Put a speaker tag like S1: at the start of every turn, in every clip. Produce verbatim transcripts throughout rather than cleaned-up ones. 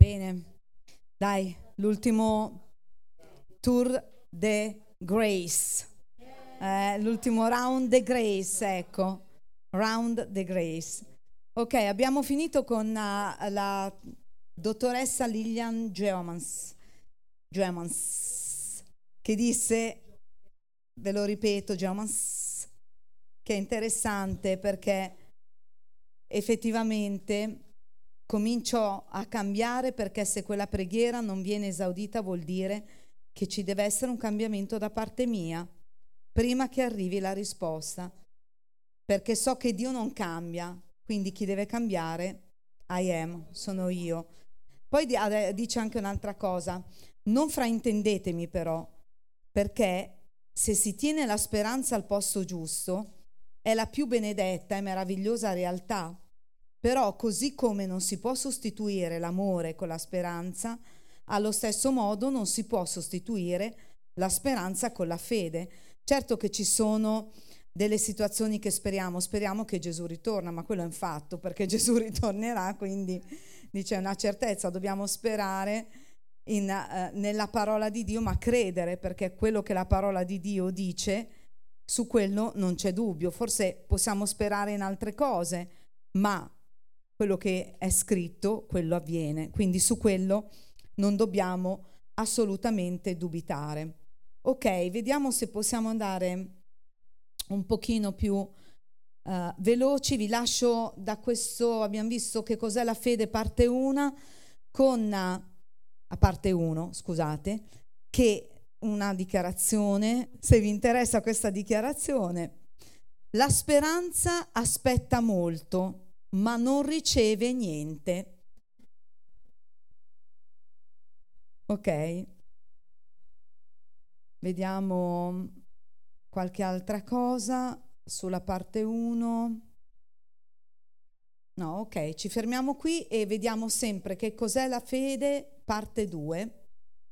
S1: Bene, dai, l'ultimo tour de Grace, eh, l'ultimo round de Grace, ecco, round de Grace. Ok, abbiamo finito con uh, la dottoressa Lillian Geomans, Geomans, che disse, ve lo ripeto, Geomans, che è interessante perché effettivamente comincio a cambiare, perché se quella preghiera non viene esaudita vuol dire che ci deve essere un cambiamento da parte mia prima che arrivi la risposta, perché so che Dio non cambia, quindi chi deve cambiare? I am, sono io. Poi dice anche un'altra cosa: non fraintendetemi però, perché se si tiene la speranza al posto giusto è la più benedetta e meravigliosa realtà. Però così come non si può sostituire l'amore con la speranza, allo stesso modo non si può sostituire la speranza con la fede. Certo che ci sono delle situazioni che speriamo, speriamo che Gesù ritorna, ma quello è un fatto, perché Gesù ritornerà, quindi dice una certezza, dobbiamo sperare in, eh, nella parola di Dio, ma credere, perché quello che la parola di Dio dice, su quello non c'è dubbio. Forse possiamo sperare in altre cose, ma quello che è scritto, quello avviene, quindi su quello non dobbiamo assolutamente dubitare. Ok, vediamo se possiamo andare un pochino più uh, veloci. Vi lascio da questo, abbiamo visto che cos'è la fede parte uno, con a parte uno, scusate, che una dichiarazione, se vi interessa questa dichiarazione: la speranza aspetta molto ma non riceve niente. Ok, vediamo qualche altra cosa sulla parte uno. No, ok, ci fermiamo qui e vediamo sempre che cos'è la fede, parte due.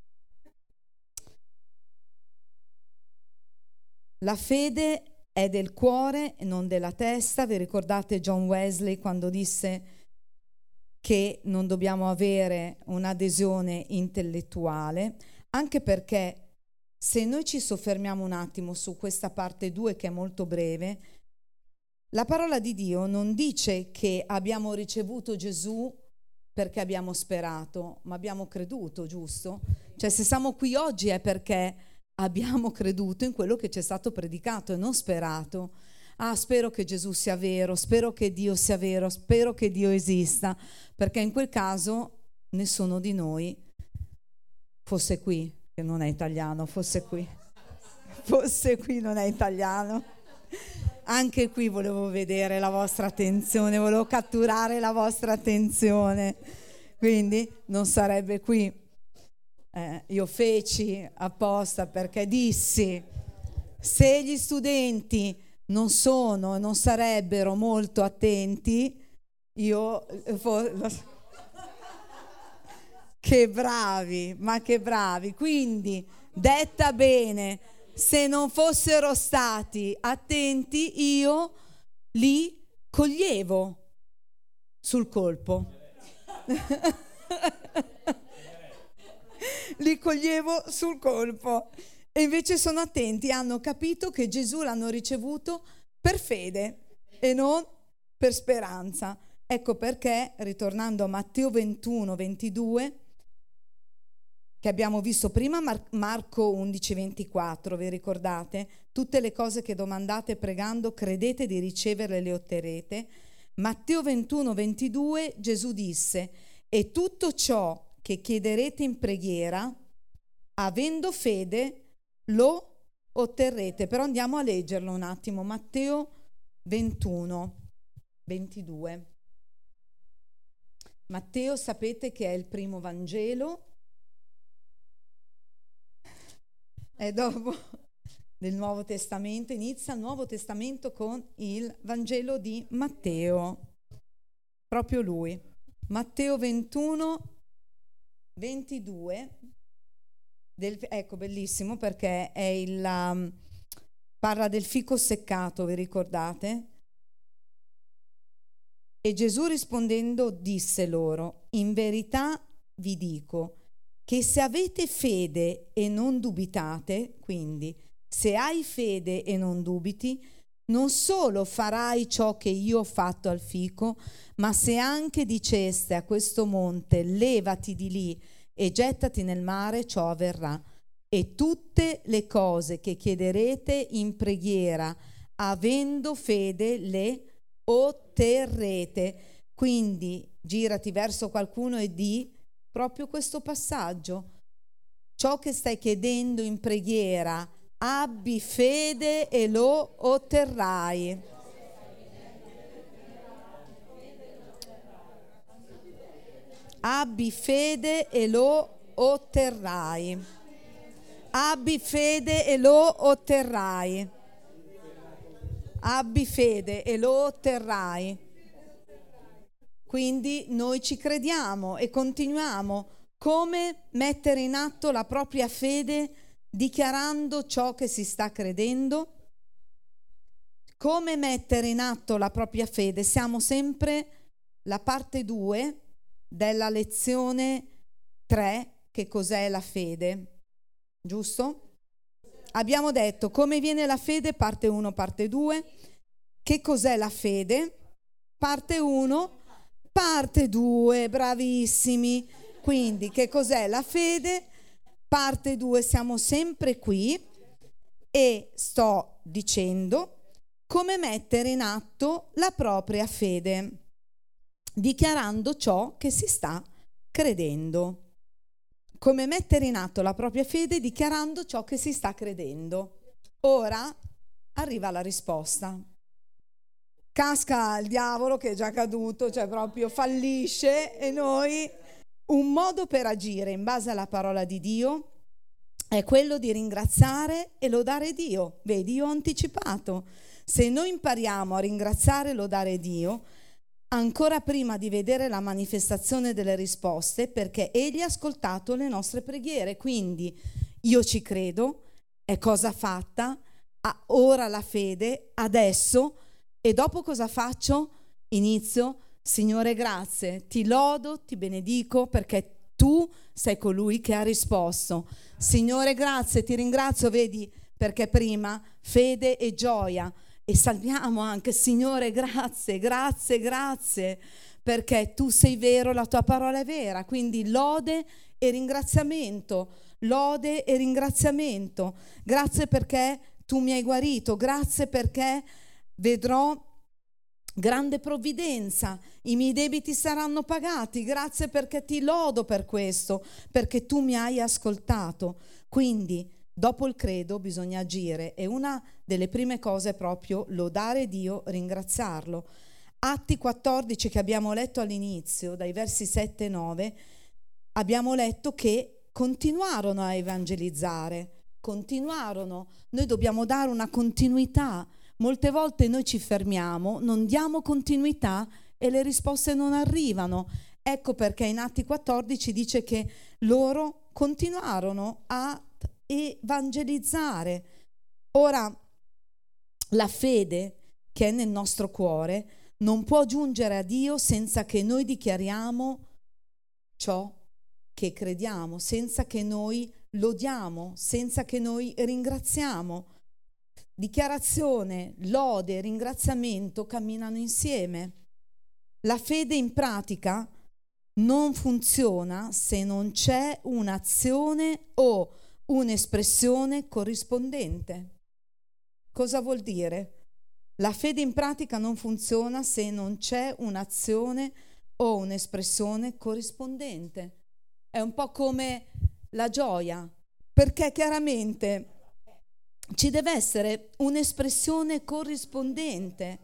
S1: La fede è del cuore e non della testa. Vi ricordate John Wesley quando disse che non dobbiamo avere un'adesione intellettuale, anche perché se noi ci soffermiamo un attimo su questa parte due, che è molto breve, la parola di Dio non dice che abbiamo ricevuto Gesù perché abbiamo sperato, ma abbiamo creduto, giusto? Cioè, se siamo qui oggi è perché abbiamo creduto in quello che ci è stato predicato e non sperato. Ah, spero che Gesù sia vero, spero che Dio sia vero, spero che Dio esista, perché in quel caso nessuno di noi fosse qui, che non è italiano, fosse qui, fosse qui, non è italiano. Anche qui volevo vedere la vostra attenzione, volevo catturare la vostra attenzione, quindi non sarebbe qui. Eh, io feci apposta perché dissi: se gli studenti non sono e non sarebbero molto attenti, io che bravi, ma che bravi. Quindi, detta bene, se non fossero stati attenti, io li coglievo sul colpo. Li coglievo sul colpo. E invece sono attenti, hanno capito che Gesù l'hanno ricevuto per fede e non per speranza. Ecco perché, ritornando a Matteo ventuno ventidue, che abbiamo visto prima, Mar- Marco undici ventiquattro, vi ricordate? Tutte le cose che domandate pregando, credete di riceverle e le otterrete. Matteo ventuno ventidue, Gesù disse: e tutto ciò che chiederete in preghiera, avendo fede, lo otterrete. Però andiamo a leggerlo un attimo. Matteo ventuno ventidue. Matteo, sapete che è il primo Vangelo, è dopo del Nuovo Testamento, inizia il Nuovo Testamento con il Vangelo di Matteo, proprio lui. Matteo ventuno ventidue. Del, ecco, bellissimo, perché è il um, parla del fico seccato, vi ricordate? E Gesù rispondendo disse loro: in verità vi dico che se avete fede e non dubitate, quindi se hai fede e non dubiti, non solo farai ciò che io ho fatto al fico, ma se anche diceste a questo monte levati di lì e gettati nel mare, ciò avverrà. E tutte le cose che chiederete in preghiera, avendo fede, le otterrete. Quindi girati verso qualcuno e di proprio questo passaggio. Ciò che stai chiedendo in preghiera, abbi fede e lo otterrai. Abbi fede e lo otterrai. Abbi fede e lo otterrai. Abbi fede e lo otterrai. Quindi noi ci crediamo e continuiamo. Come mettere in atto la propria fede dichiarando ciò che si sta credendo? Come mettere in atto la propria fede? Siamo sempre la parte due della lezione tre, che cos'è la fede. Giusto? Abbiamo detto come viene la fede, parte uno, parte due. Che cos'è la fede? Parte uno, parte due, bravissimi. Quindi che cos'è la fede? Parte due, siamo sempre qui e sto dicendo come mettere in atto la propria fede, dichiarando ciò che si sta credendo. Come mettere in atto la propria fede dichiarando ciò che si sta credendo. Ora arriva la risposta. Casca il diavolo che è già caduto, cioè proprio fallisce, e noi... Un modo per agire in base alla parola di Dio è quello di ringraziare e lodare Dio. Vedi, io ho anticipato. Se noi impariamo a ringraziare e lodare Dio, ancora prima di vedere la manifestazione delle risposte, perché Egli ha ascoltato le nostre preghiere. Quindi io ci credo, è cosa fatta, ah, ora la fede, adesso, e dopo cosa faccio? Inizio, Signore grazie, ti lodo, ti benedico perché tu sei colui che ha risposto. Signore grazie, ti ringrazio, vedi, perché prima fede e gioia. E salviamo anche, Signore, grazie, grazie, grazie, perché tu sei vero, la tua parola è vera. Quindi lode e ringraziamento, lode e ringraziamento. Grazie perché tu mi hai guarito, grazie perché vedrò grande provvidenza, i miei debiti saranno pagati, grazie perché ti lodo per questo, perché tu mi hai ascoltato. Quindi dopo il credo bisogna agire e una delle prime cose è proprio lodare Dio, ringraziarlo. Atti quattordici che abbiamo letto all'inizio, dai versi sette e nove, abbiamo letto che continuarono a evangelizzare, continuarono. Noi dobbiamo dare una continuità. Molte volte noi ci fermiamo, non diamo continuità e le risposte non arrivano. Ecco perché in Atti quattordici dice che loro continuarono a evangelizzare. Ora, la fede che è nel nostro cuore non può giungere a Dio senza che noi dichiariamo ciò che crediamo, senza che noi lodiamo, senza che noi ringraziamo. Dichiarazione, lode, ringraziamento camminano insieme. La fede in pratica non funziona se non c'è un'azione o un'espressione corrispondente. Cosa vuol dire? La fede in pratica non funziona se non c'è un'azione o un'espressione corrispondente. È un po' come la gioia, perché chiaramente ci deve essere un'espressione corrispondente.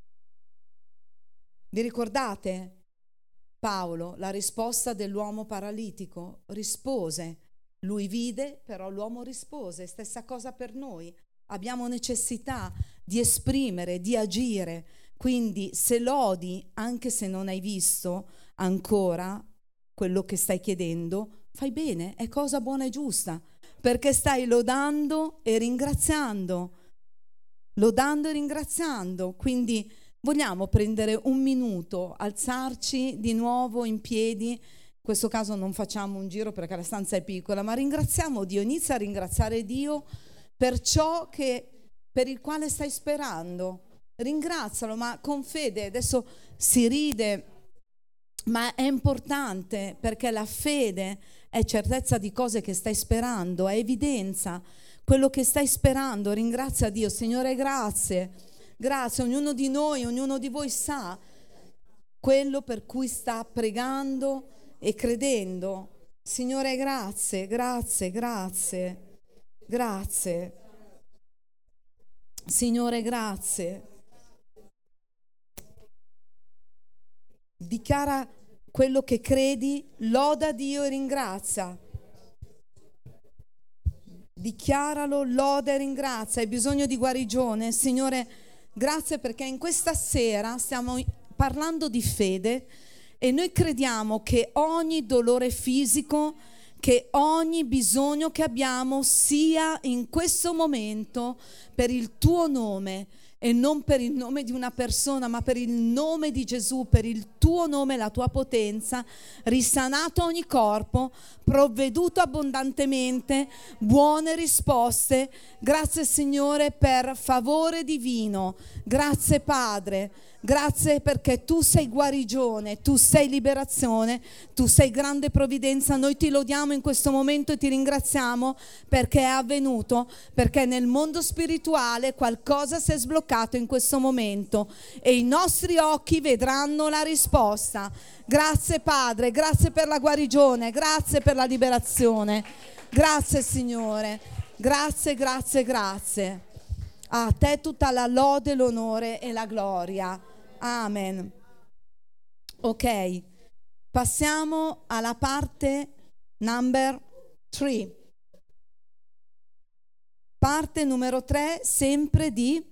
S1: Vi ricordate Paolo, la risposta dell'uomo paralitico? Rispose, lui vide, però l'uomo rispose. Stessa cosa per noi. Abbiamo necessità di esprimere, di agire. Quindi se lodi, anche se non hai visto ancora quello che stai chiedendo, fai bene, è cosa buona e giusta. Perché stai lodando e ringraziando, lodando e ringraziando. Quindi vogliamo prendere un minuto, alzarci di nuovo in piedi questo caso non facciamo un giro perché la stanza è piccola, ma ringraziamo Dio, inizia a ringraziare Dio per ciò che, per il quale stai sperando. Ringrazialo, ma con fede. Adesso si ride, ma è importante, perché la fede è certezza di cose che stai sperando, è evidenza. Quello che stai sperando, ringrazia Dio. Signore, grazie, grazie. Ognuno di noi, ognuno di voi sa quello per cui sta pregando e credendo. Signore, grazie, grazie, grazie, grazie. Signore, grazie. Dichiara quello che credi, loda Dio e ringrazia. Dichiaralo, loda e ringrazia. Hai bisogno di guarigione? Signore, grazie, perché in questa sera stiamo parlando di fede e noi crediamo che ogni dolore fisico, che ogni bisogno che abbiamo sia in questo momento per il tuo nome, e non per il nome di una persona, ma per il nome di Gesù, per il tuo nome, la tua potenza, risanato ogni corpo, provveduto abbondantemente, buone risposte. Grazie Signore per favore divino, grazie Padre, grazie perché tu sei guarigione, tu sei liberazione, tu sei grande provvidenza. Noi ti lodiamo in questo momento e ti ringraziamo perché è avvenuto, perché nel mondo spirituale qualcosa si è sbloccato in questo momento e i nostri occhi vedranno la risposta. Grazie Padre, grazie per la guarigione, grazie per la liberazione, grazie Signore, grazie, grazie, grazie. A te tutta la lode, l'onore e la gloria. Amen. Ok, passiamo alla parte number three. Parte numero tre, sempre di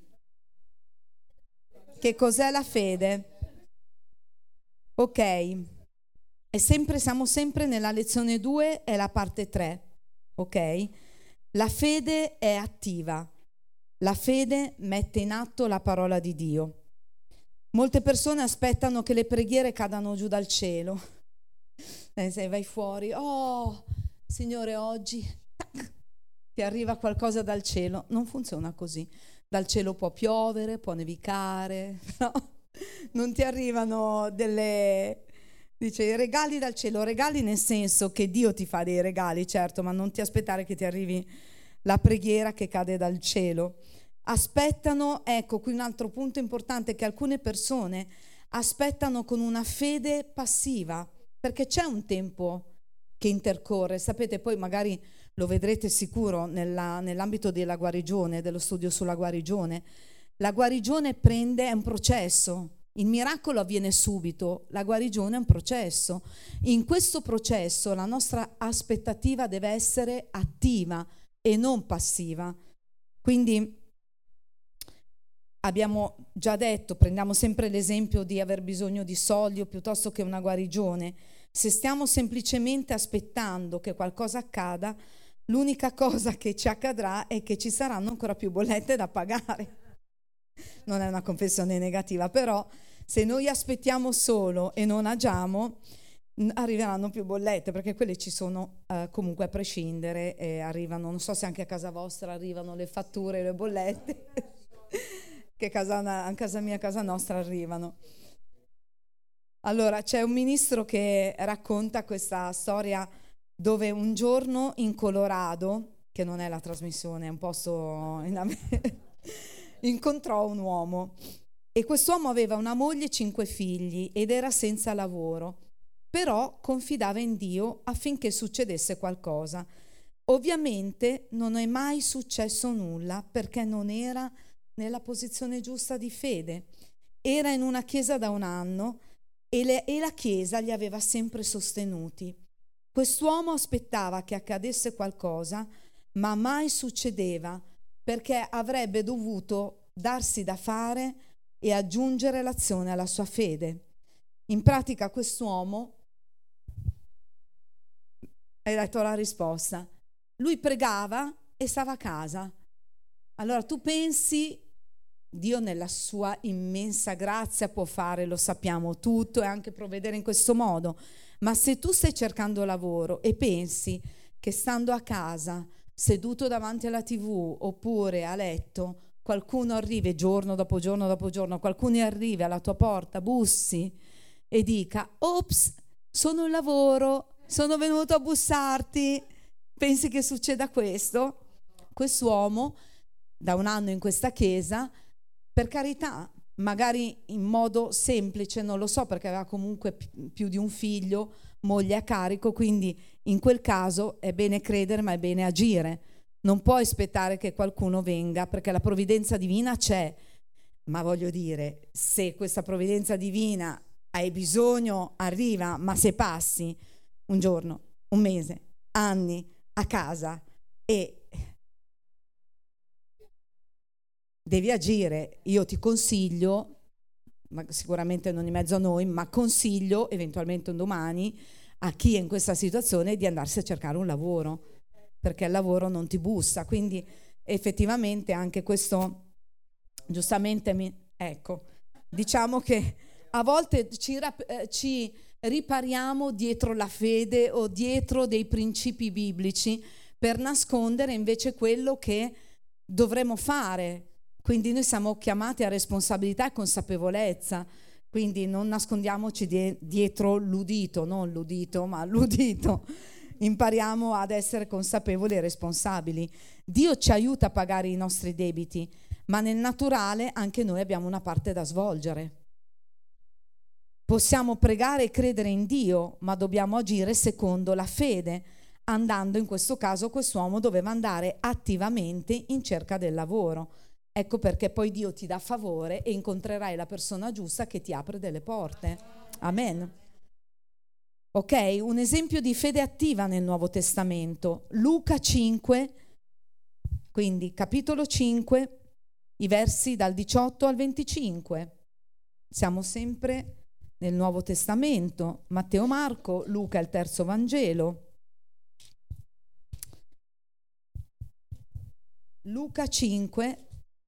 S1: che cos'è la fede. Ok, e sempre, siamo sempre nella lezione due, è la parte tre. Ok, la fede è attiva. La fede mette in atto la parola di Dio. Molte persone aspettano che le preghiere cadano giù dal cielo. Eh, se vai fuori, oh, Signore, oggi tac, ti arriva qualcosa dal cielo. Non funziona così. Dal cielo può piovere, può nevicare, no? Non ti arrivano delle, dice, i regali dal cielo. Regali nel senso che Dio ti fa dei regali, certo, ma non ti aspettare che ti arrivi la preghiera che cade dal cielo. Aspettano, ecco qui un altro punto importante, che alcune persone aspettano con una fede passiva, perché c'è un tempo che intercorre, sapete, poi magari lo vedrete sicuro nella, nell'ambito della guarigione, dello studio sulla guarigione. La guarigione prende, è un processo, il miracolo avviene subito, la guarigione è un processo. In questo processo la nostra aspettativa deve essere attiva e non passiva. Quindi abbiamo già detto, prendiamo sempre l'esempio di aver bisogno di soldi o piuttosto che una guarigione. Se stiamo semplicemente aspettando che qualcosa accada, l'unica cosa che ci accadrà è che ci saranno ancora più bollette da pagare. Non è una confessione negativa, però se noi aspettiamo solo e non agiamo, arriveranno più bollette, perché quelle ci sono eh, comunque a prescindere, e arrivano, non so se anche a casa vostra arrivano le fatture, le bollette, che casa, a casa mia, a casa nostra arrivano. Allora, c'è un ministro che racconta questa storia dove un giorno in Colorado, che non è la trasmissione, è un posto in America, incontrò un uomo e quest'uomo aveva una moglie e cinque figli ed era senza lavoro, però confidava in Dio affinché succedesse qualcosa. Ovviamente non è mai successo nulla perché non era nella posizione giusta di fede. Era in una chiesa da un anno e, le, e la chiesa gli aveva sempre sostenuti. Quest'uomo aspettava che accadesse qualcosa, ma mai succedeva perché avrebbe dovuto darsi da fare e aggiungere l'azione alla sua fede. In pratica quest'uomo, hai detto la risposta, lui pregava e stava a casa. Allora tu pensi, Dio nella sua immensa grazia può fare, lo sappiamo tutto, e anche provvedere in questo modo, Ma se tu stai cercando lavoro e pensi che stando a casa, seduto davanti alla tivù oppure a letto, qualcuno arrivi giorno dopo giorno dopo giorno, qualcuno arrivi alla tua porta, bussi e dica: ops, sono in lavoro, sono venuto a bussarti, pensi che succeda questo? Quest'uomo, da un anno in questa chiesa, per carità, magari in modo semplice, non lo so, perché aveva comunque più di un figlio, moglie a carico, quindi in quel caso è bene credere ma è bene agire. Non puoi aspettare che qualcuno venga, perché la provvidenza divina c'è, ma voglio dire, se questa provvidenza divina hai bisogno, arriva, ma se passi un giorno, un mese, anni a casa e devi agire, io ti consiglio, ma sicuramente non in mezzo a noi, ma consiglio eventualmente un domani a chi è in questa situazione di andarsi a cercare un lavoro, perché il lavoro non ti bussa. Quindi effettivamente anche questo, giustamente, mi, ecco, diciamo che a volte ci, rap- ci ripariamo dietro la fede o dietro dei principi biblici per nascondere invece quello che dovremmo fare. Quindi noi siamo chiamati a responsabilità e consapevolezza, quindi non nascondiamoci die- dietro l'udito, non l'udito, ma l'udito. Impariamo ad essere consapevoli e responsabili. Dio ci aiuta a pagare i nostri debiti, ma nel naturale anche noi abbiamo una parte da svolgere. Possiamo pregare e credere in Dio, ma dobbiamo agire secondo la fede, andando, in questo caso quest'uomo doveva andare attivamente in cerca del lavoro. Ecco perché poi Dio ti dà favore e incontrerai la persona giusta che ti apre delle porte. Amen. Ok, un esempio di fede attiva nel Nuovo Testamento. Luca cinque, quindi capitolo cinque, i versi dal diciotto al venticinque. Siamo sempre nel Nuovo Testamento. Matteo, Marco, Luca è il terzo Vangelo. Luca cinque.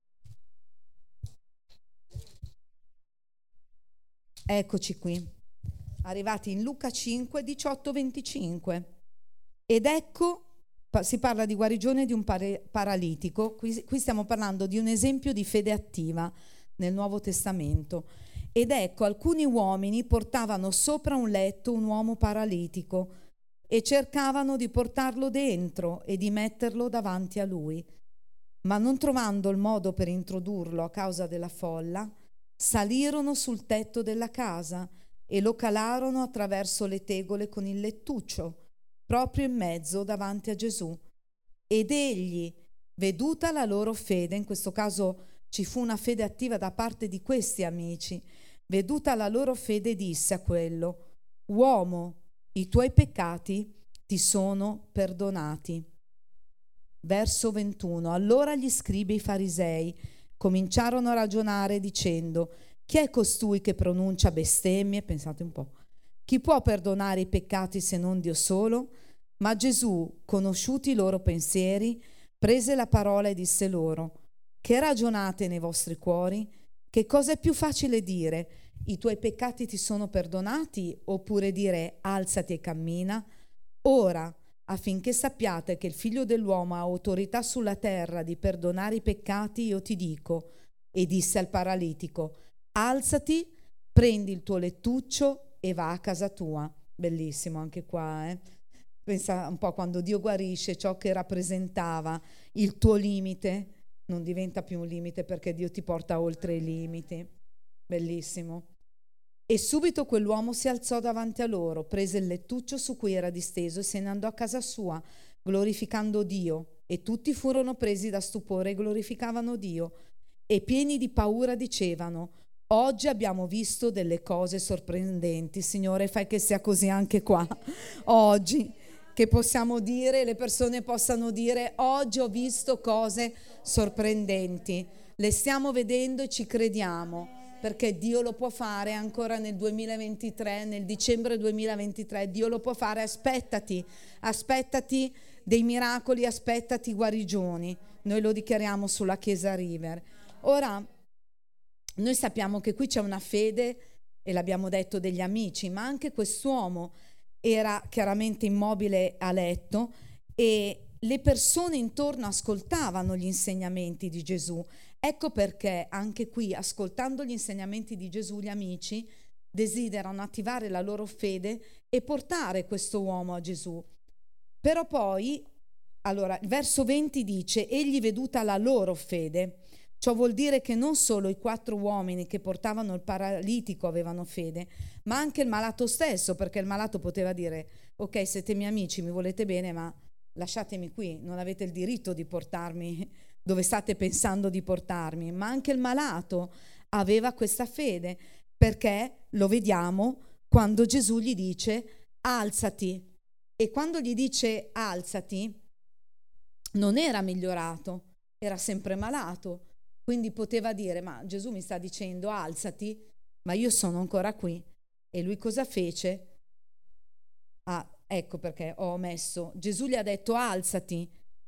S1: Eccoci qui, arrivati in Luca cinque, diciotto venticinque. Ed ecco, pa- si parla di guarigione di un pare- paralitico, qui, qui stiamo parlando di un esempio di fede attiva nel Nuovo Testamento. Ed ecco, alcuni uomini portavano sopra un letto un uomo paralitico e cercavano di portarlo dentro e di metterlo davanti a lui. Ma non trovando il modo per introdurlo a causa della folla, salirono sul tetto della casa e lo calarono attraverso le tegole con il lettuccio, proprio in mezzo davanti a Gesù. Ed egli, veduta la loro fede, in questo caso ci fu una fede attiva da parte di questi amici, veduta la loro fede disse a quello: uomo, i tuoi peccati ti sono perdonati. Verso ventuno. Allora gli scribi e i farisei cominciarono a ragionare dicendo: chi è costui che pronuncia bestemmie? Pensate un po'. Chi può perdonare i peccati se non Dio solo? Ma Gesù, conosciuti i loro pensieri, prese la parola e disse loro: che ragionate nei vostri cuori? Che cosa è più facile dire: i tuoi peccati ti sono perdonati, oppure dire: alzati e cammina? Ora, affinché sappiate che il Figlio dell'uomo ha autorità sulla terra di perdonare i peccati, io ti dico. E disse al paralitico: alzati, prendi il tuo lettuccio e va a casa tua. Bellissimo anche qua, eh? Pensa un po', quando Dio guarisce, ciò che rappresentava il tuo limite non diventa più un limite, perché Dio ti porta oltre i limiti. Bellissimo. E subito quell'uomo si alzò davanti a loro, prese il lettuccio su cui era disteso e se ne andò a casa sua, glorificando Dio. E tutti furono presi da stupore e glorificavano Dio. E pieni di paura dicevano: oggi abbiamo visto delle cose sorprendenti. Signore, fai che sia così anche qua. Oggi, che possiamo dire, le persone possano dire: oggi ho visto cose sorprendenti. Le stiamo vedendo e ci crediamo, perché Dio lo può fare ancora nel duemilaventitré, nel dicembre duemilaventitré, Dio lo può fare. Aspettati, aspettati dei miracoli, aspettati guarigioni. Noi lo dichiariamo sulla Chiesa River. Ora, noi sappiamo che qui c'è una fede, e l'abbiamo detto, degli amici, ma anche quest'uomo era chiaramente immobile a letto e le persone intorno ascoltavano gli insegnamenti di Gesù. Ecco perché anche qui, ascoltando gli insegnamenti di Gesù, gli amici desiderano attivare la loro fede e portare questo uomo a Gesù. Però poi, allora, il verso venti dice: egli veduta la loro fede. Ciò vuol dire che non solo i quattro uomini che portavano il paralitico avevano fede, ma anche il malato stesso, perché il malato poteva dire: ok, siete miei amici, mi volete bene, ma lasciatemi qui, non avete il diritto di portarmi dove state pensando di portarmi. Ma anche il malato aveva questa fede, perché lo vediamo quando Gesù gli dice: alzati. E quando gli dice alzati, non era migliorato, era sempre malato. Quindi poteva dire: ma Gesù mi sta dicendo alzati, ma io sono ancora qui. E lui cosa fece? Ah, ecco perché ho omesso. Gesù gli ha detto alzati,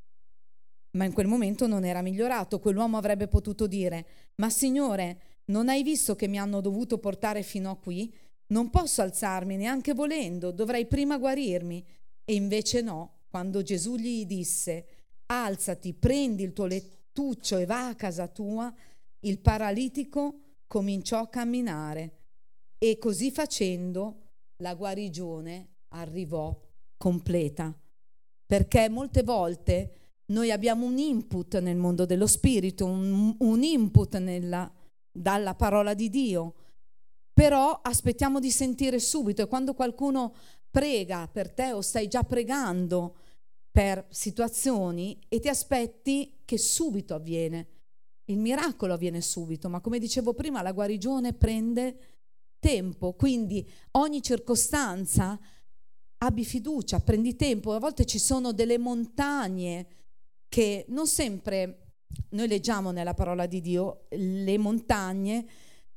S1: ma in quel momento non era migliorato. Quell'uomo avrebbe potuto dire: ma Signore, non hai visto che mi hanno dovuto portare fino a qui? Non posso alzarmi neanche volendo, dovrei prima guarirmi. E invece no, quando Gesù gli disse alzati, prendi il tuo lettuccio e va a casa tua, il paralitico cominciò a camminare e così facendo la guarigione arrivò completa. Perché molte volte noi abbiamo un input nel mondo dello spirito, un, un input nella, dalla parola di Dio, però aspettiamo di sentire subito, e quando qualcuno prega per te o stai già pregando per situazioni e ti aspetti che subito avviene, il miracolo avviene subito, ma come dicevo prima la guarigione prende tempo, quindi ogni circostanza abbi fiducia, prendi tempo. A volte ci sono delle montagne che non sempre noi leggiamo nella parola di Dio, le montagne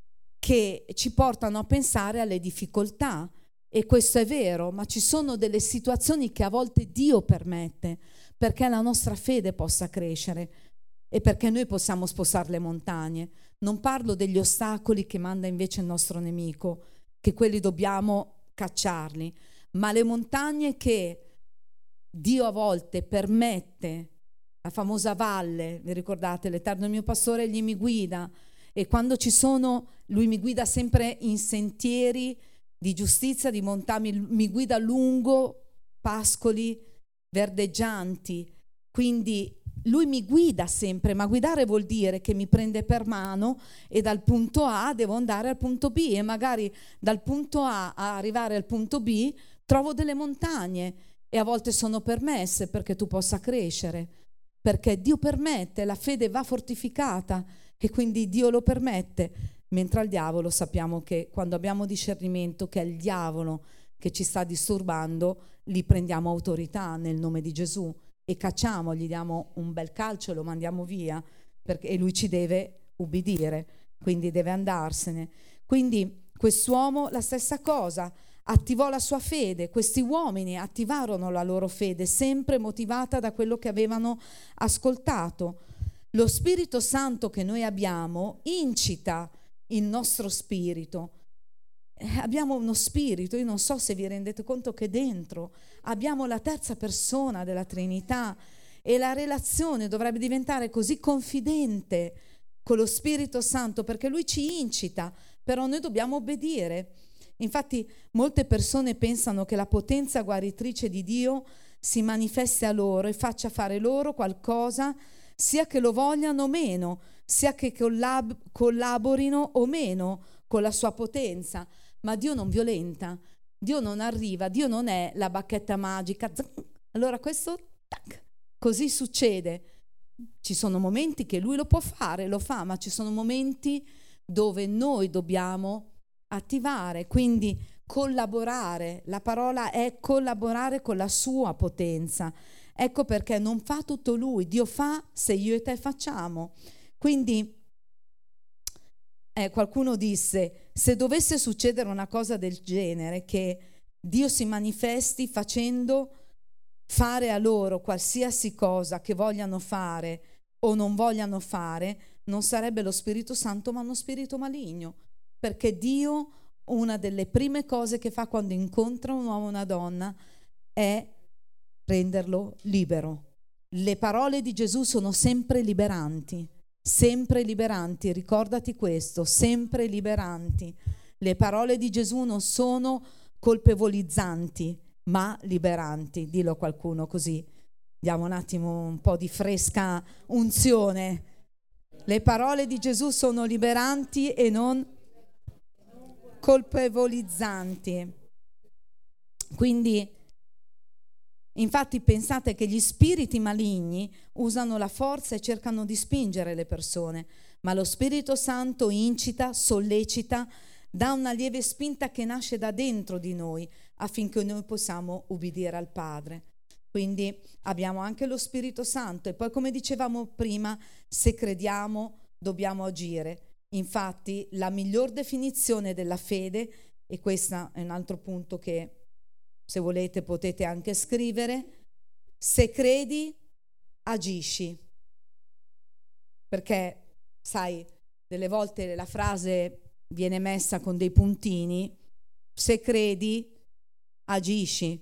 S1: che ci portano a pensare alle difficoltà, e questo è vero, ma ci sono delle situazioni che a volte Dio permette perché la nostra fede possa crescere e perché noi possiamo spostare le montagne. Non parlo degli ostacoli che manda invece il nostro nemico, che quelli dobbiamo cacciarli, ma le montagne che Dio a volte permette, la famosa valle, vi ricordate, l'Eterno è mio pastore, egli mi guida, e quando ci sono, lui mi guida sempre in sentieri di giustizia, di montagna, mi, mi guida lungo pascoli verdeggianti, quindi lui mi guida sempre, ma guidare vuol dire che mi prende per mano e dal punto A devo andare al punto B, e magari dal punto A a arrivare al punto B trovo delle montagne, e a volte sono permesse perché tu possa crescere, perché Dio permette, la fede va fortificata e quindi Dio lo permette. Mentre al diavolo sappiamo che quando abbiamo discernimento che è il diavolo che ci sta disturbando, gli prendiamo autorità nel nome di Gesù e cacciamo, gli diamo un bel calcio e lo mandiamo via, perché e lui ci deve ubbidire, quindi deve andarsene. Quindi quest'uomo la stessa cosa, attivò la sua fede, questi uomini attivarono la loro fede, sempre motivata da quello che avevano ascoltato. Lo Spirito Santo che noi abbiamo incita il nostro spirito. Eh, abbiamo uno spirito, io non so se vi rendete conto che dentro abbiamo la terza persona della Trinità, e la relazione dovrebbe diventare così confidente con lo Spirito Santo perché lui ci incita, però noi dobbiamo obbedire. Infatti molte persone pensano che la potenza guaritrice di Dio si manifesti a loro e faccia fare loro qualcosa, sia che lo vogliano o meno, sia che collab- collaborino o meno con la sua potenza. Ma Dio non violenta, Dio non arriva, Dio non è la bacchetta magica. Allora questo, tac, così succede. Ci sono momenti che lui lo può fare, lo fa, ma ci sono momenti dove noi dobbiamo attivare, quindi collaborare. La parola è collaborare con la sua potenza. Ecco perché non fa tutto lui, Dio fa se io e te facciamo. Quindi eh, qualcuno disse: se dovesse succedere una cosa del genere, che Dio si manifesti facendo fare a loro qualsiasi cosa che vogliano fare o non vogliano fare, non sarebbe lo Spirito Santo ma uno spirito maligno, perché Dio una delle prime cose che fa quando incontra un uomo o una donna è renderlo libero. Le parole di Gesù sono sempre liberanti, sempre liberanti, ricordati questo, sempre liberanti. Le parole di Gesù non sono colpevolizzanti, ma liberanti. Dillo a qualcuno così diamo un attimo un po' di fresca unzione. Le parole di Gesù sono liberanti e non colpevolizzanti. Quindi, infatti, pensate che gli spiriti maligni usano la forza e cercano di spingere le persone, ma lo Spirito Santo incita, sollecita, dà una lieve spinta che nasce da dentro di noi affinché noi possiamo ubbidire al Padre. Quindi abbiamo anche lo Spirito Santo e poi, come dicevamo prima, se crediamo dobbiamo agire. Infatti la miglior definizione della fede, e questo è un altro punto che se volete potete anche scrivere: se credi agisci. Perché sai, delle volte la frase viene messa con dei puntini: se credi agisci.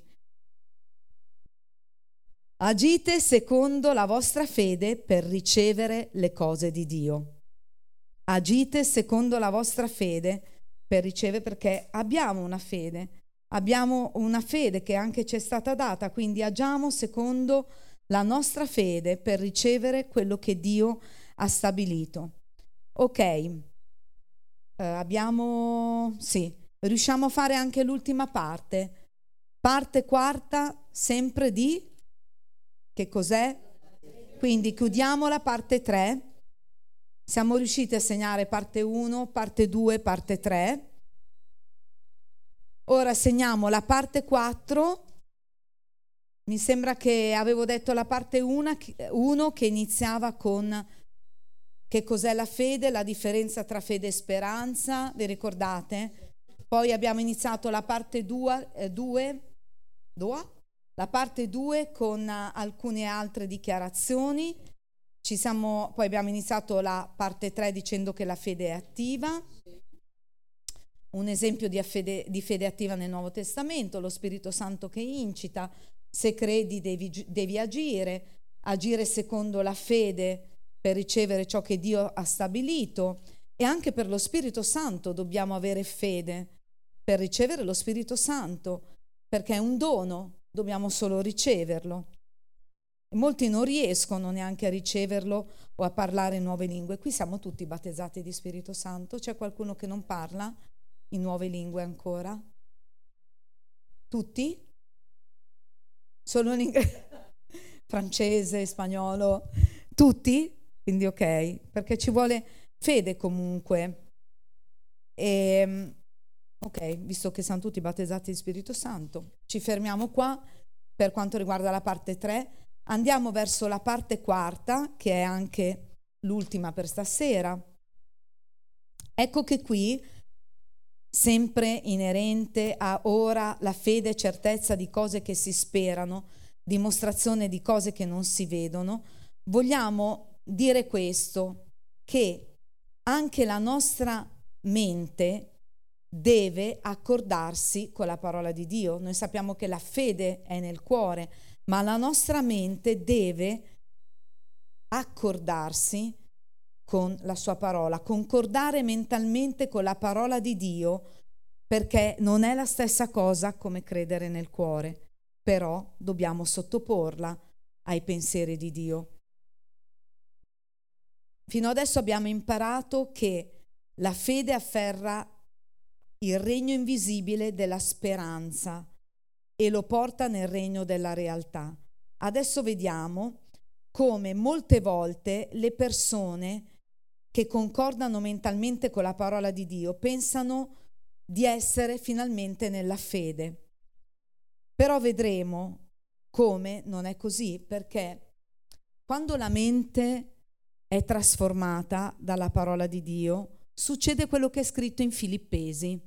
S1: Agite secondo la vostra fede per ricevere le cose di Dio. Agite secondo la vostra fede per ricevere, perché abbiamo una fede, abbiamo una fede che anche ci è stata data, quindi agiamo secondo la nostra fede per ricevere quello che Dio ha stabilito. Ok, eh, abbiamo, sì, riusciamo a fare anche l'ultima parte, parte quarta, sempre di... Che cos'è? Quindi chiudiamo la parte tre. Siamo riusciti a segnare parte uno, parte due, parte tre. Ora segniamo la parte quattro. Mi sembra che avevo detto la parte uno che iniziava con che cos'è la fede, la differenza tra fede e speranza, vi ricordate? Poi abbiamo iniziato la parte due, eh, due, due? La parte due con uh, alcune altre dichiarazioni. Ci siamo, poi abbiamo iniziato la parte tre dicendo che la fede è attiva. Un esempio di fede, di fede attiva nel Nuovo Testamento, lo Spirito Santo che incita: se credi devi, devi agire, agire secondo la fede per ricevere ciò che Dio ha stabilito. E anche per lo Spirito Santo dobbiamo avere fede per ricevere lo Spirito Santo, perché è un dono. Dobbiamo solo riceverlo. Molti non riescono neanche a riceverlo o a parlare in nuove lingue. Qui siamo tutti battezzati di Spirito Santo. C'è qualcuno che non parla in nuove lingue ancora? Tutti? Solo in inglese? Francese, spagnolo? Tutti? Quindi ok, perché ci vuole fede comunque. E... Ok, visto che siamo tutti battezzati di Spirito Santo, ci fermiamo qua per quanto riguarda la parte tre. Andiamo verso la parte quarta, che è anche l'ultima per stasera. Ecco che qui, sempre inerente a ora la fede, certezza di cose che si sperano, dimostrazione di cose che non si vedono, vogliamo dire questo, che anche la nostra mente deve accordarsi con la parola di Dio. Noi sappiamo che la fede è nel cuore, ma la nostra mente deve accordarsi con la sua parola, concordare mentalmente con la parola di Dio, perché non è la stessa cosa come credere nel cuore, però dobbiamo sottoporla ai pensieri di Dio. Fino adesso abbiamo imparato che la fede afferra il regno invisibile della speranza e lo porta nel regno della realtà. Adesso vediamo come molte volte le persone che concordano mentalmente con la parola di Dio pensano di essere finalmente nella fede. Però vedremo come non è così, perché quando la mente è trasformata dalla parola di Dio, succede quello che è scritto in Filippesi.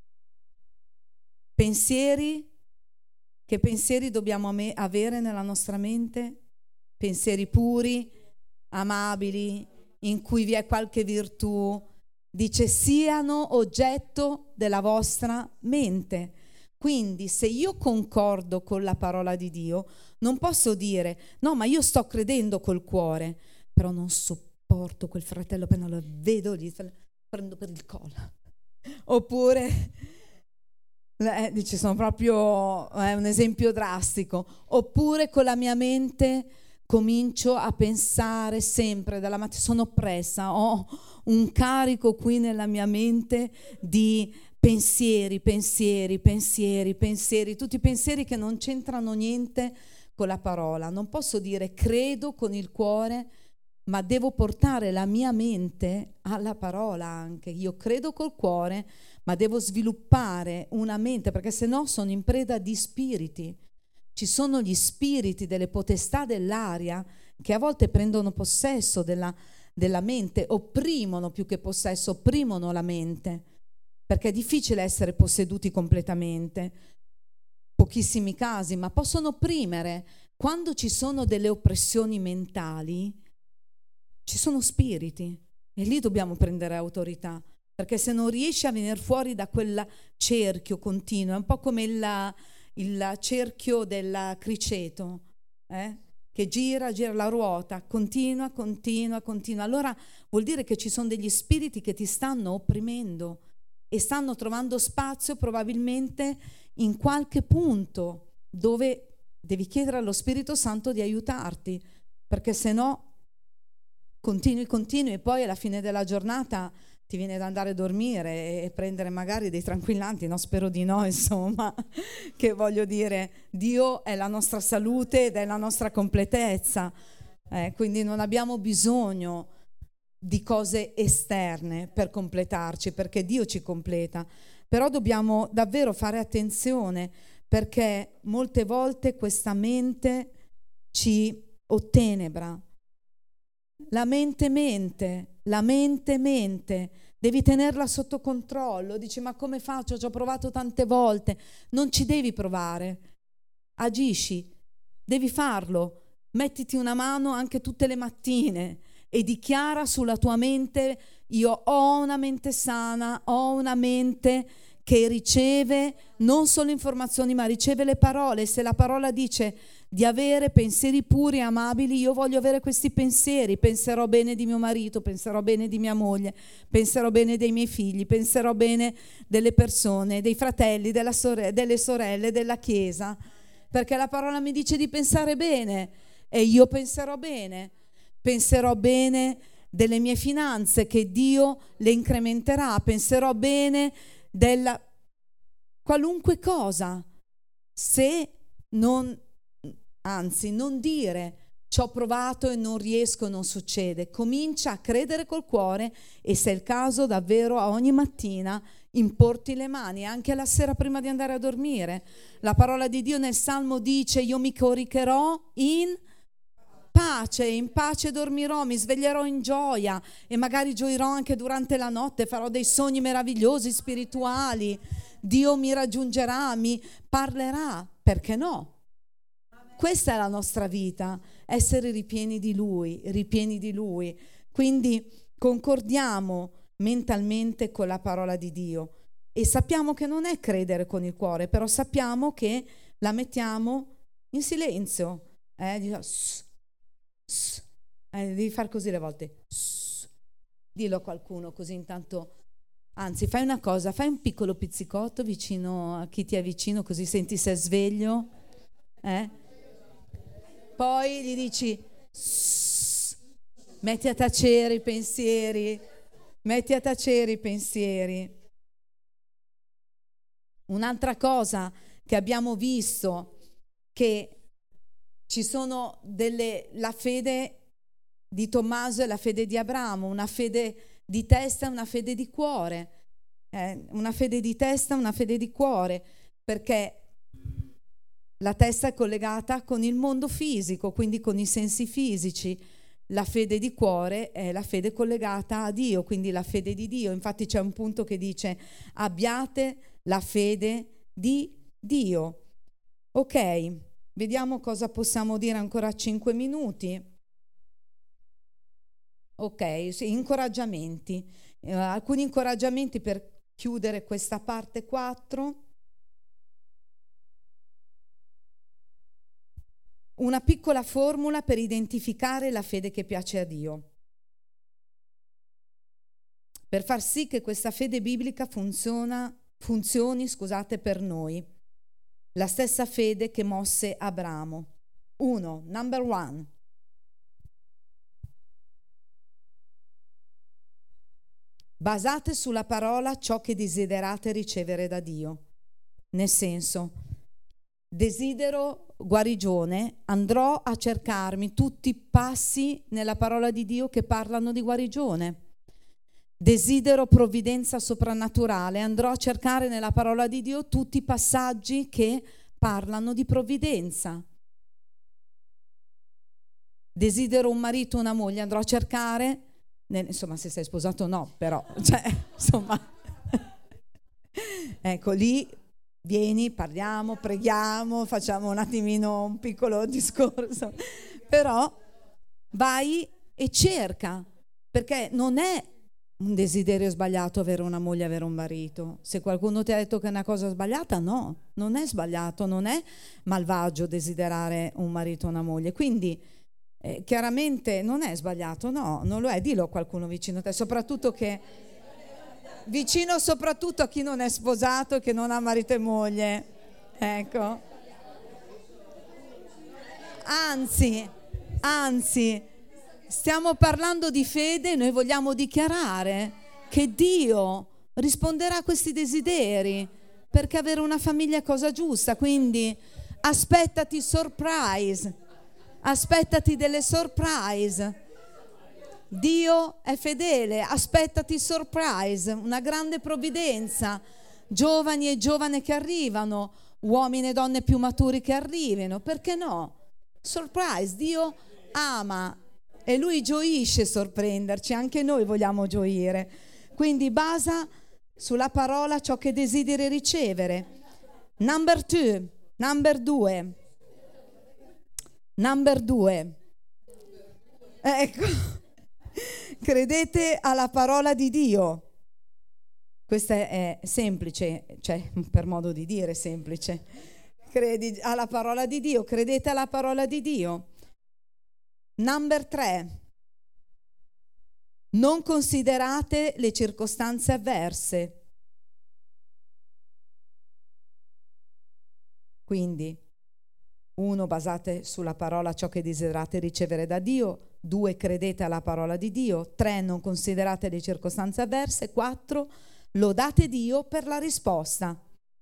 S1: Pensieri, che pensieri dobbiamo avere nella nostra mente? Pensieri puri, amabili, in cui vi è qualche virtù, dice siano oggetto della vostra mente. Quindi se io concordo con la parola di Dio, non posso dire no, ma io sto credendo col cuore, però non sopporto quel fratello, appena lo vedo gli prendo per il collo. Oppure, eh, dice, sono proprio è eh, un esempio drastico. Oppure con la mia mente comincio a pensare sempre dalla mattina, sono oppressa, ho un carico qui nella mia mente di pensieri, pensieri, pensieri, pensieri, tutti pensieri che non c'entrano niente con la parola. Non posso dire credo con il cuore, ma devo portare la mia mente alla parola anche. Io credo col cuore, ma devo sviluppare una mente, perché sennò sono in preda di spiriti. Ci sono gli spiriti delle potestà dell'aria che a volte prendono possesso della, della mente, opprimono più che possesso, opprimono la mente, perché è difficile essere posseduti completamente. Pochissimi casi, ma possono opprimere. Quando ci sono delle oppressioni mentali, ci sono spiriti e lì dobbiamo prendere autorità, perché se non riesci a venire fuori da quel cerchio continuo, è un po' come il, il cerchio del criceto, eh? che gira, gira la ruota, continua, continua, continua. Allora vuol dire che ci sono degli spiriti che ti stanno opprimendo e stanno trovando spazio probabilmente in qualche punto dove devi chiedere allo Spirito Santo di aiutarti, perché se no continui, continui e poi alla fine della giornata ti viene da andare a dormire e prendere magari dei tranquillanti, no, spero di no, insomma, che voglio dire, Dio è la nostra salute ed è la nostra completezza, eh, quindi non abbiamo bisogno di cose esterne per completarci, perché Dio ci completa. Però dobbiamo davvero fare attenzione, perché molte volte questa mente ci ottenebra. La mente mente, la mente mente, devi tenerla sotto controllo. Dici, ma come faccio? Ci ho provato tante volte. Non ci devi provare, agisci, devi farlo. Mettiti una mano anche tutte le mattine e dichiara sulla tua mente: io ho una mente sana, ho una mente che riceve non solo informazioni ma riceve le parole. Se la parola dice di avere pensieri puri e amabili, io voglio avere questi pensieri. Penserò bene di mio marito, penserò bene di mia moglie, penserò bene dei miei figli, penserò bene delle persone, dei fratelli, della sore- delle sorelle, della chiesa, perché la parola mi dice di pensare bene e io penserò bene. Penserò bene delle mie finanze, che Dio le incrementerà. Penserò bene della qualunque cosa. Se non, anzi, non dire ci ho provato e non riesco, non succede. Comincia a credere col cuore e, se è il caso, davvero a ogni mattina importi le mani, anche la sera prima di andare a dormire. La parola di Dio nel Salmo dice: io mi coricherò in pace, in pace dormirò, mi sveglierò in gioia e magari gioirò anche durante la notte, farò dei sogni meravigliosi spirituali, Dio mi raggiungerà, mi parlerà, perché no? Questa è la nostra vita, essere ripieni di Lui, ripieni di Lui. Quindi concordiamo mentalmente con la parola di Dio e sappiamo che non è credere con il cuore, però sappiamo che la mettiamo in silenzio, eh, dico, Eh, devi far così le volte. Shh. Dillo a qualcuno, così intanto, anzi fai una cosa, fai un piccolo pizzicotto vicino a chi ti è vicino, così senti se è sveglio, eh? Poi gli dici shh. Metti a tacere i pensieri, metti a tacere i pensieri. Un'altra cosa che abbiamo visto, che ci sono delle, la fede di Tommaso e la fede di Abramo, una fede di testa e una fede di cuore, eh, una fede di testa e una fede di cuore, perché la testa è collegata con il mondo fisico, quindi con i sensi fisici. La fede di cuore è la fede collegata a Dio, quindi la fede di Dio. Infatti c'è un punto che dice: abbiate la fede di Dio. Ok, vediamo cosa possiamo dire ancora a cinque minuti. Ok, sì, incoraggiamenti. Eh, alcuni incoraggiamenti per chiudere questa parte quattro. Una piccola formula per identificare la fede che piace a Dio, per far sì che questa fede biblica funziona, funzioni, scusate, per noi. La stessa fede che mosse Abramo. Uno, number one. Basate sulla parola ciò che desiderate ricevere da Dio. Nel senso, desidero guarigione, andrò a cercarmi tutti i passi nella parola di Dio che parlano di guarigione. Desidero provvidenza soprannaturale, andrò a cercare nella parola di Dio tutti i passaggi che parlano di provvidenza. Desidero un marito, una moglie, andrò a cercare, nel, insomma se sei sposato no, però, cioè, insomma, ecco lì, vieni, parliamo, preghiamo, facciamo un attimino un piccolo discorso, però vai e cerca, perché non è un desiderio sbagliato avere una moglie, avere un marito. Se qualcuno ti ha detto che è una cosa sbagliata, no, non è sbagliato, non è malvagio desiderare un marito o una moglie. Quindi eh, chiaramente non è sbagliato, no, non lo è. Dillo a qualcuno vicino a te, soprattutto che vicino soprattutto a chi non è sposato e che non ha marito e moglie. Ecco. Anzi, anzi, stiamo parlando di fede, noi vogliamo dichiarare che Dio risponderà a questi desideri, perché avere una famiglia è cosa giusta, quindi aspettati surprise, aspettati delle surprise. Dio è fedele, aspettati surprise, una grande provvidenza, giovani e giovani che arrivano, uomini e donne più maturi che arrivino, perché no? Surprise, Dio ama e Lui gioisce sorprenderci, anche noi vogliamo gioire. Quindi basa sulla parola ciò che desideri ricevere. Number two, number due, number due. Ecco. Credete alla parola di Dio. Questa è semplice, cioè per modo di dire semplice. Credi alla parola di Dio, credete alla parola di Dio. Number tre. Non considerate le circostanze avverse. Quindi, uno, basate sulla parola ciò che desiderate ricevere da Dio. Due, credete alla parola di Dio. Tre, non considerate le circostanze avverse. Quattro, lodate Dio per la risposta.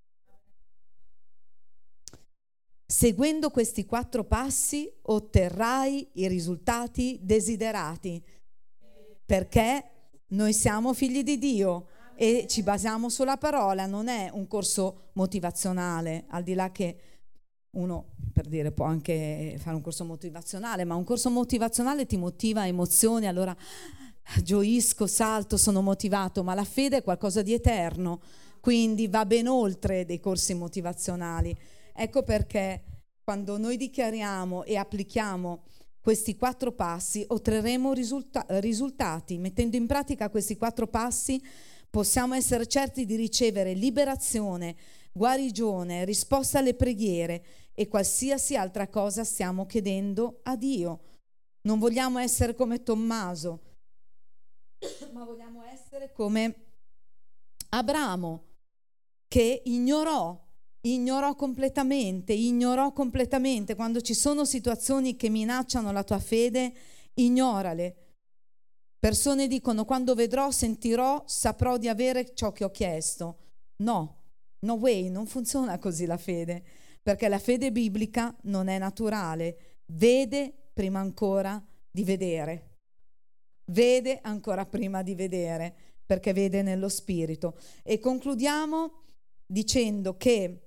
S1: Seguendo questi quattro passi otterrai i risultati desiderati, perché noi siamo figli di Dio e ci basiamo sulla parola. Non è un corso motivazionale, al di là che uno, per dire, può anche fare un corso motivazionale, ma un corso motivazionale ti motiva emozioni, allora gioisco, salto, sono motivato, ma la fede è qualcosa di eterno, quindi va ben oltre dei corsi motivazionali. Ecco perché quando noi dichiariamo e applichiamo questi quattro passi otterremo risulta- risultati. Mettendo in pratica questi quattro passi possiamo essere certi di ricevere liberazione, guarigione, risposta alle preghiere e qualsiasi altra cosa stiamo chiedendo a Dio. Non vogliamo essere come Tommaso, ma vogliamo essere come Abramo, che ignorò, ignorò completamente, ignorò completamente. Quando ci sono situazioni che minacciano la tua fede, ignorale. Persone dicono: quando vedrò, sentirò, saprò di avere ciò che ho chiesto. No, no way, non funziona così la fede. Perché la fede biblica non è naturale, vede prima ancora di vedere, vede ancora prima di vedere, perché vede nello spirito. E concludiamo dicendo che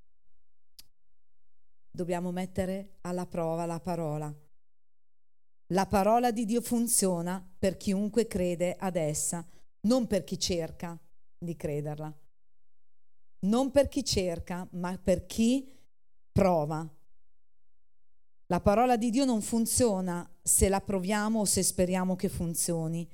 S1: dobbiamo mettere alla prova la parola. La parola di Dio funziona per chiunque crede ad essa, non per chi cerca di crederla. Non per chi cerca, ma per chi prova. La parola di Dio non funziona se la proviamo o se speriamo che funzioni.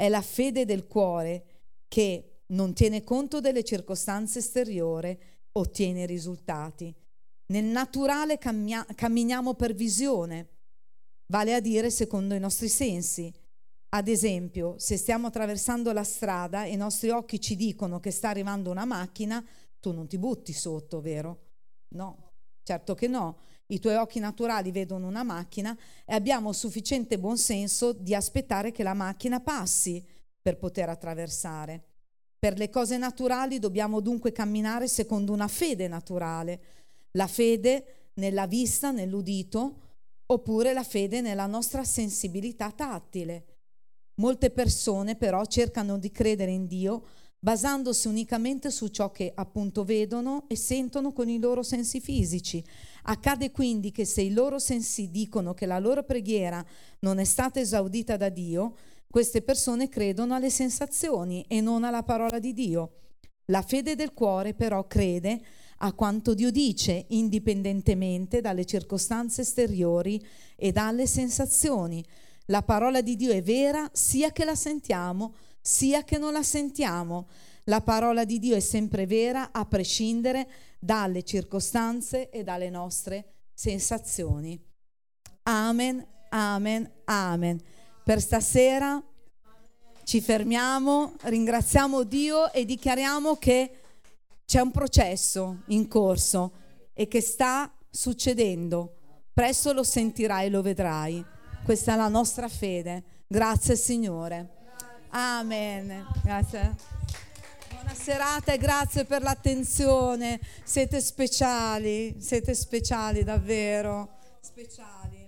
S1: È la fede del cuore che non tiene conto delle circostanze esteriori, ottiene risultati. Nel naturale cammia- camminiamo per visione, vale a dire secondo i nostri sensi. Ad esempio, se stiamo attraversando la strada e i nostri occhi ci dicono che sta arrivando una macchina, tu non ti butti sotto, vero? No, certo che no. I tuoi occhi naturali vedono una macchina e abbiamo sufficiente buonsenso di aspettare che la macchina passi per poter attraversare. Per le cose naturali dobbiamo dunque camminare secondo una fede naturale, la fede nella vista, nell'udito, oppure la fede nella nostra sensibilità tattile. Molte persone però cercano di credere in Dio basandosi unicamente su ciò che appunto vedono e sentono con i loro sensi fisici. Accade quindi che se i loro sensi dicono che la loro preghiera non è stata esaudita da Dio, queste persone credono alle sensazioni e non alla parola di Dio. La fede del cuore però crede a quanto Dio dice, indipendentemente dalle circostanze esteriori e dalle sensazioni. La parola di Dio è vera sia che la sentiamo, sia che non la sentiamo. La parola di Dio è sempre vera a prescindere dalle circostanze e dalle nostre sensazioni. Amen, amen, amen. Per stasera ci fermiamo, ringraziamo Dio e dichiariamo che c'è un processo in corso e che sta succedendo. Presto lo sentirai e lo vedrai. Questa è la nostra fede. Grazie Signore. Amen. Grazie. Buona serata e grazie per l'attenzione. Siete speciali, siete speciali davvero, speciali.